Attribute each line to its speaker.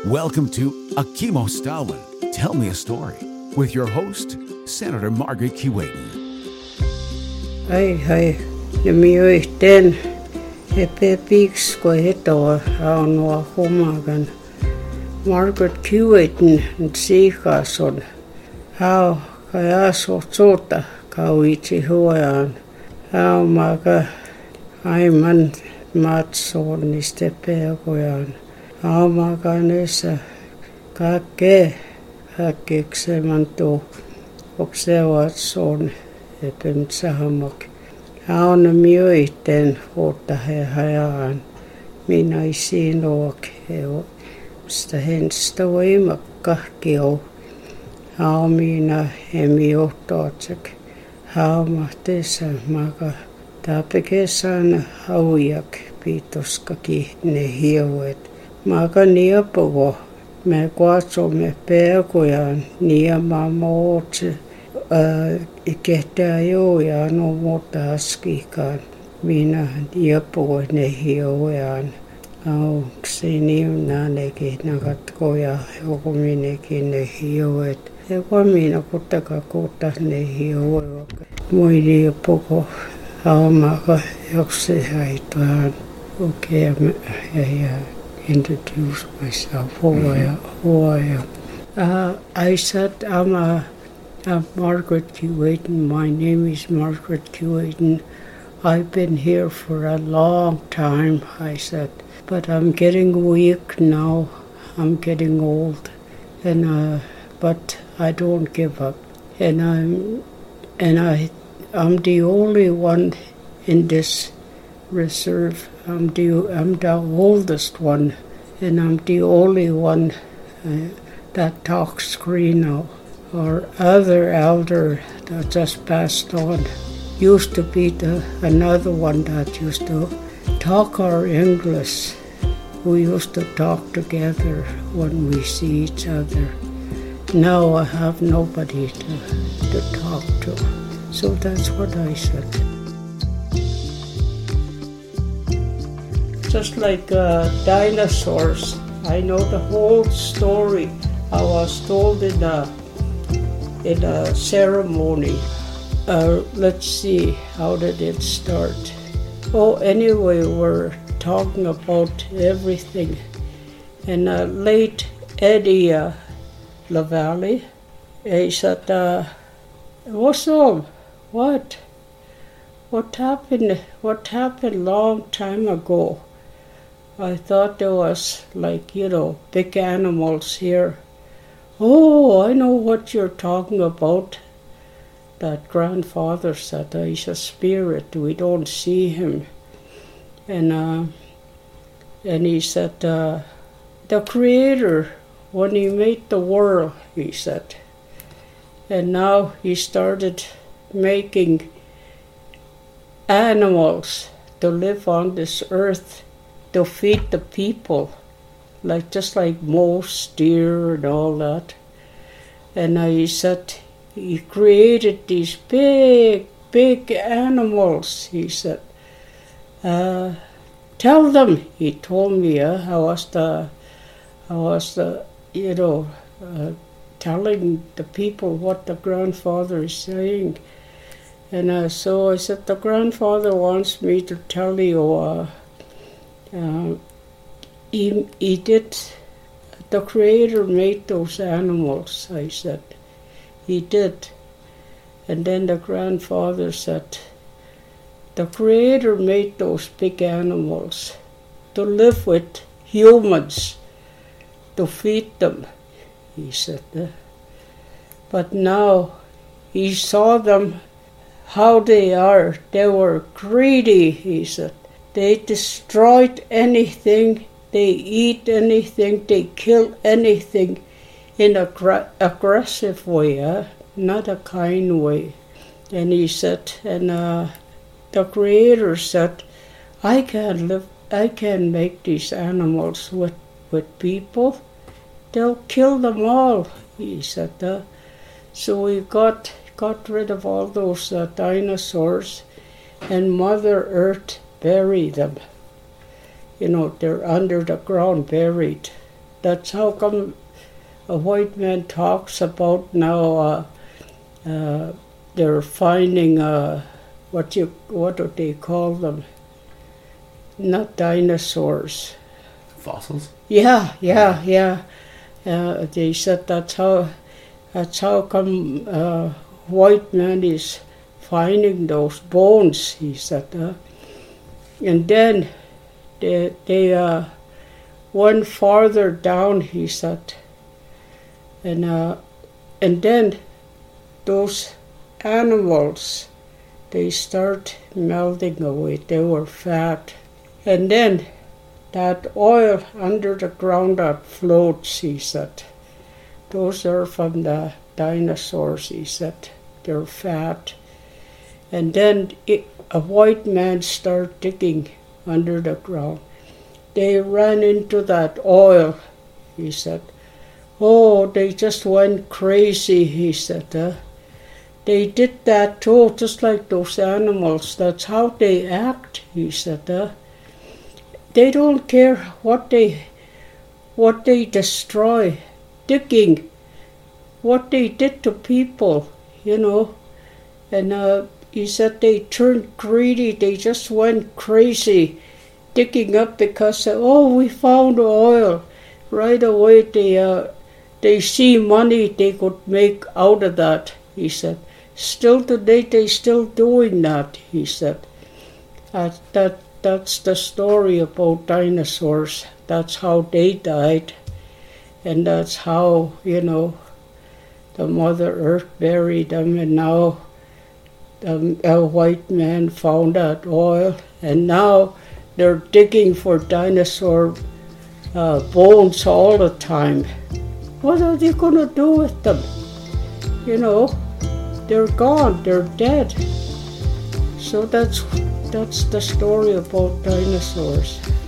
Speaker 1: Welcome to Akimo Stalwin, Tell Me a Story, with your host, Senator Margaret Keewatin.
Speaker 2: Ai, nimi yhteen hepe piiksko hetoa aanoa humagan. Margaret Keewatin siikason. Hau kai aso sota kauitsi huojaan. Hau maka aiman matsoon niste peakojaan. Hau maka nessa kaikkeeksemän tuu observatsoon epem sahamak. Hau nimi yhteen vuotta he hajaan. Minä isiin luok heo. Sitä henstä voimakkaasti on. Hau minä emi johtoatsek. Hau mahteessa maka. Tapekesän haujak piitoskakin ne hioet. Maka niapovo. Me katsomme pelkojaan niema muutse. Kehtää joujaa no muuta askikaan. Minä niapovo ne hiojaan. Se niin nänekin nakatkoja joku minäkin ne hioet. Joku minä kuttakaan kuutta ne hioet. Moi niapoko haumaka joksi haitoaan. Okay, ja introduce myself. I said I'm Margaret Keewatin. My name is Margaret Keewatin. I've been here for a long time, I said. But I'm getting weak now. I'm getting old, and but I don't give up. And I'm the only one in this reserve. I'm the oldest one, and I'm the only one that talks Cree now. Our other elder that just passed on used to be another one that used to talk our English. We used to talk together when we see each other. Now I have nobody to talk to. So that's what I said. Just like dinosaurs, I know the whole story. I was told in a ceremony. Let's see, how did it start? Oh, anyway, we're talking about everything. And late Eddie LaValle, he said, what's up? What? What happened? What happened long time ago? I thought there was big animals here. Oh, I know what you're talking about. That grandfather said he's a spirit. We don't see him. And he said, the Creator, when he made the world, he said. And now he started making animals to live on this earth, to feed the people, just like moose, deer, and all that. And he said he created these big animals, he said. Tell them, he told me, I was telling the people what the grandfather is saying. And so I said, the grandfather wants me to tell you, he did, the Creator made those animals, I said. He did. And then the grandfather said, the Creator made those big animals to live with humans, to feed them, he said. But now he saw them, how they are. They were greedy, he said. They destroyed anything, they eat anything, they kill anything in an aggressive way, not a kind way. And he said, and the Creator said, I can make these animals with people. They'll kill them all, he said. So we got rid of all those dinosaurs, and Mother Earth buried them. They're under the ground buried. That's how come a white man talks about now they're finding what do they call them? Not dinosaurs.
Speaker 3: Fossils?
Speaker 2: Yeah. They said that's how come white man is finding those bones, he said. And then they went farther down, he said. And then those animals, they start melting away. They were fat. And then that oil under the ground that floats, he said, those are from the dinosaurs, he said. They're fat. And then a white man started digging under the ground. They ran into that oil, he said. Oh, they just went crazy, he said. They did that too, just like those animals. That's how they act, he said. They don't care what they destroy, digging, what they did to people, And he said they turned greedy. They just went crazy, digging up because we found oil. Right away they see money they could make out of that, he said. Still today they still doing that, he said. That's the story about dinosaurs. That's how they died. And that's how, the Mother Earth buried them. And now a white man found that oil. And now they're digging for dinosaur bones all the time. What are they going to do with them? They're gone. They're dead. So that's the story about dinosaurs.